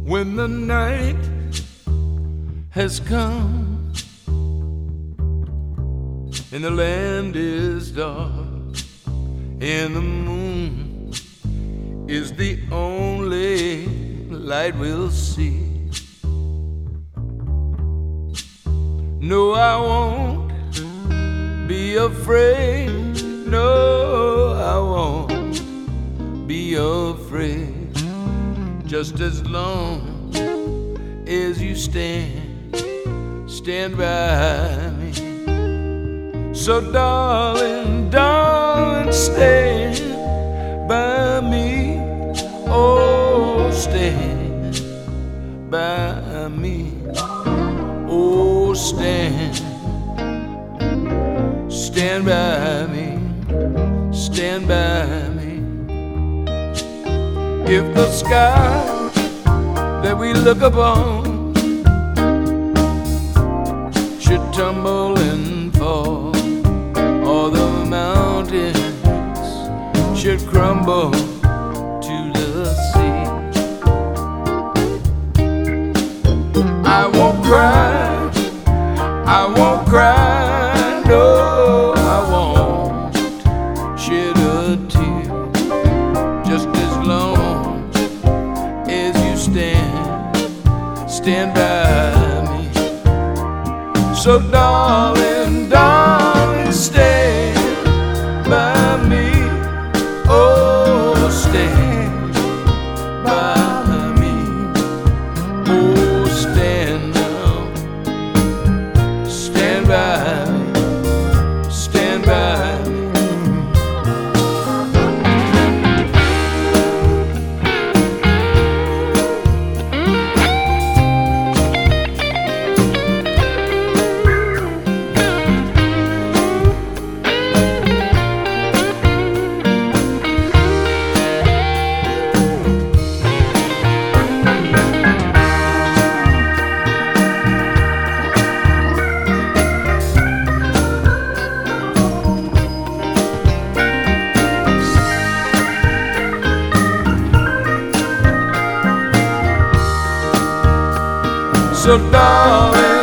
When the night has come and the land is dark and the moon is the only light we'll see. No, I won't be afraid. No, I won't be afraid. Just as long as you stand by me. So darling, darling, stand by me. Oh, stand by me. Oh, stand by me. Stand by me. If the sky that we look upon should tumble and fall, or the mountains should crumble to the sea, I won't cry, I won't cry, no, I won't shed a tear. Just as long as you stand by me. So darling, darling, stand by me. Oh, stand by me. Oh, stand now. Stand by me. Stand by me. So darling,